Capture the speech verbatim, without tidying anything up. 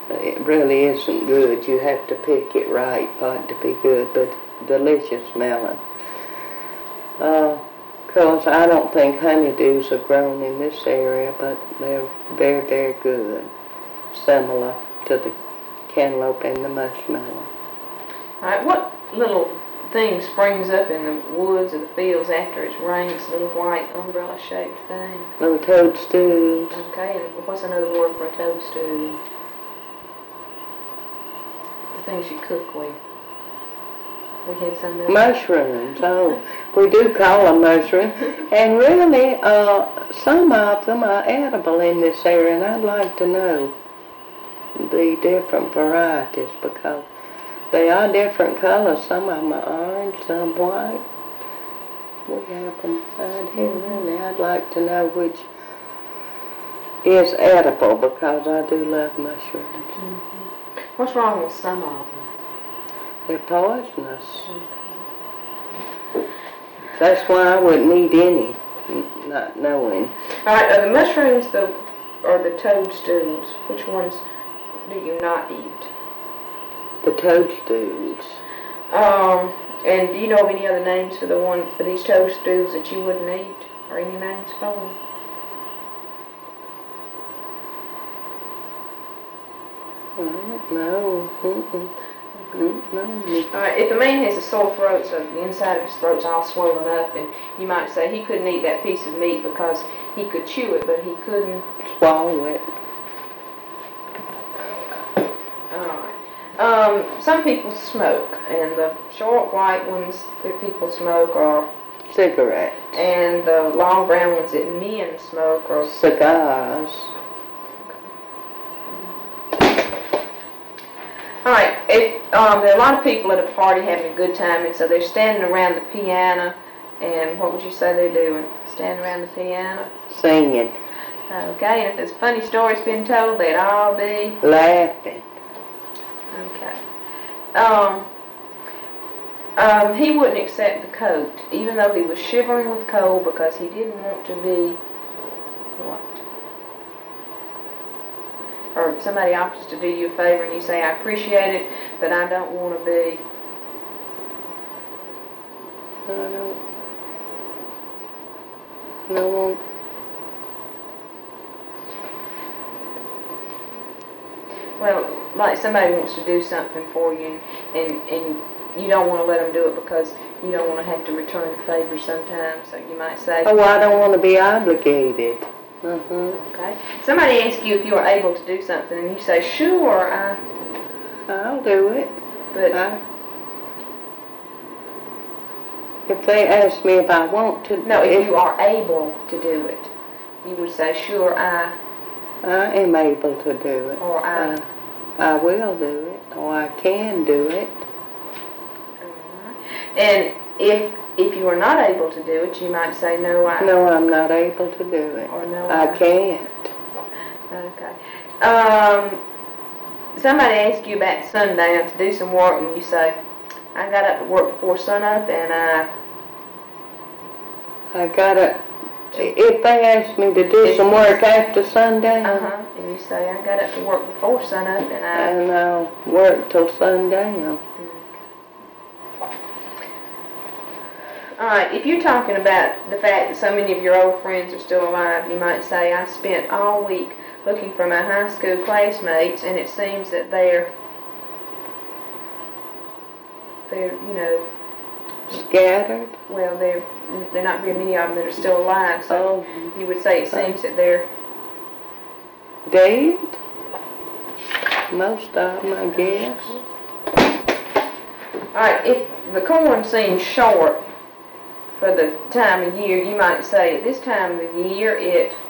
it really isn't good. You have to pick it right for it to be good, but delicious melon. Uh, Because I don't think honeydews are grown in this area, but they're very, very good. Similar to the cantaloupe and the muskmelon. All right, what little thing springs up in the woods or the fields after it's rained? It's a little white umbrella-shaped thing. Little toadstools. Okay, and what's another word for a toadstool? The things you cook with. We had some of Mushrooms, oh, we do call them mushrooms, and really, uh, some of them are edible in this area, and I'd like to know the different varieties, because they are different colors. Some of them are orange, some white. We have them right here, really. I'd like to know which is edible, because I do love mushrooms. Mm-hmm. What's wrong with some of them? They're poisonous. That's why I wouldn't eat any, not knowing. All right, are the mushrooms the, or the toadstools? Which ones do you not eat? The toadstools. Um, and do you know of any other names for the ones, for these toadstools that you wouldn't eat? Or any names for them? No, mm-mm. Mm, no. Alright, if a man has a sore throat, so the inside of his throat's all swollen up, and you might say he couldn't eat that piece of meat because he could chew it, but he couldn't swallow it. Alright. Um, some people smoke, and the short white ones that people smoke are cigarettes. And the long brown ones that men smoke are cigars. Alright, if um, there are a lot of people at a party having a good time, and so they're standing around the piano, and what would you say they're doing? Standing around the piano? Singing. Okay, and if there's funny stories being told, they'd all be? Laughing. Okay. Um, um, he wouldn't accept the coat, even though he was shivering with cold, because he didn't want to be, what? Or somebody offers to do you a favor and you say, I appreciate it, but I don't want to be. No, I don't. No. Well, like somebody wants to do something for you, and, and you don't want to let them do it because you don't want to have to return the favor sometimes, so you might say, oh, I don't want to be obligated. Uh-huh. Okay. Somebody asks you if you are able to do something, and you say, sure, I... I'll do it. But... I, if they ask me if I want to... No, if, if you are able to do it, you would say, sure, I... I am able to do it. Or I... I, I will do it, or I can do it. Uh-huh. And if... If you are not able to do it, you might say, no, I... No, I'm not able to do it. Or no, I, I... can't. Okay. Um, somebody asks you about sundown to do some work, and you say, I got up to work before sunup, and I... I gotta... If they ask me to do some work after sundown... Uh-huh. And you say, I got up to work before sunup, and I... And I'll work till sundown. Alright, if you're talking about the fact that so many of your old friends are still alive, you might say, I spent all week looking for my high school classmates, and it seems that they're, they're, you know... Scattered? Well, they're, they're not very many of them that are still alive, so oh. You would say it seems that they're... Dead? Most of them, I guess. Alright, if the corn seems short for the time of year, you might say, at this time of the year, it